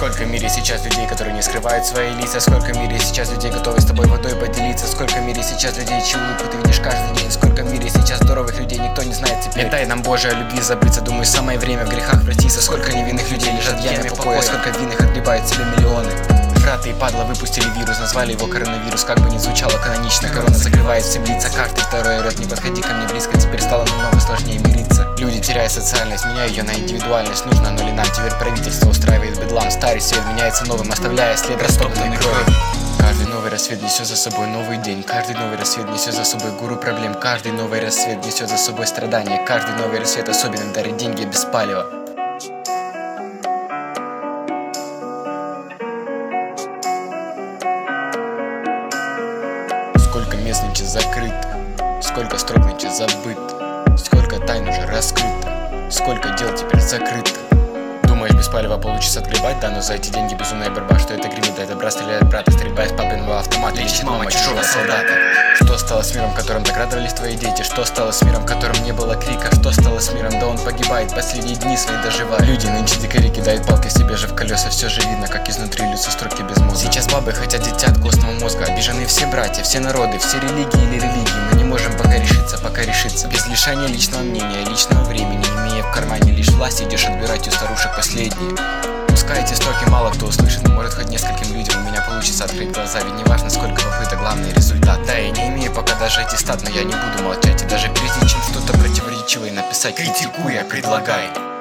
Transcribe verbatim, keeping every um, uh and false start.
Сколько в мире сейчас людей, которые не скрывают свои лица. Сколько в мире сейчас людей, готовы с тобой водой поделиться. Сколько в мире сейчас людей, чьи улыбку ты видишь каждый день. Сколько в мире сейчас здоровых людей, никто не знает теперь. Не дай нам, Боже, о любви забыться. Думаю, самое время в грехах проститься. Сколько невинных людей лежат в яме покоя. Сколько винных отгребают себе миллионы. Фраты и падла выпустили вирус, назвали его коронавирус. Как бы ни звучало канонично, корона закрывает всем лица. Карты второй орёт, не подходи ко мне близко. Теперь стало намного сложнее мириться. Люди теряют социальность, меняю ее на индивидуальность. Нужно, но ли нам теперь правительство устраивает бедлам. Старый свет меняется новым, оставляя след растоптанной крови. Каждый новый рассвет несет за собой новый день. Каждый новый рассвет несет за собой гору проблем. Каждый новый рассвет несет за собой страдания. Каждый новый рассвет особенным дарит деньги без палева. Сколько мест нынче закрыто, сколько строк нынче забыто, сколько тайн уже раскрыто, сколько дел теперь закрыто. Думаешь, без палева получится отгребать, да, но за эти деньги безумная борьба. Что это гремит, да это брат стреляет брата, стрельба из папиного автомата, лечит мама чужого солдата. Что стало с миром, в котором так радовались твои дети? Что стало с миром, в котором не было крика? Что стало с миром, да он погибает, последние дни свои доживает. Люди нынче дикари кидают палки себе же в колеса. Все же видно, как изнутри льются строки без мозга. Сейчас бабы хотят дитя от костного мозга. Обижены все братья, все народы, все религии или религии. Мы не можем пока решиться, пока решиться. Без лишения личного мнения, личного времени, имея в кармане лишь власть, идешь отбирать у старушек последние. Пускай эти строки мало кто услышит, но может хоть нескольким людям у меня получится открыть глаза. Ведь не важно сколько попыток, главный результат. Да, я не имею пока даже аттестат, но я не буду молчать. И даже прежде чем что-то противоречивое написать, критикуя, предлагай.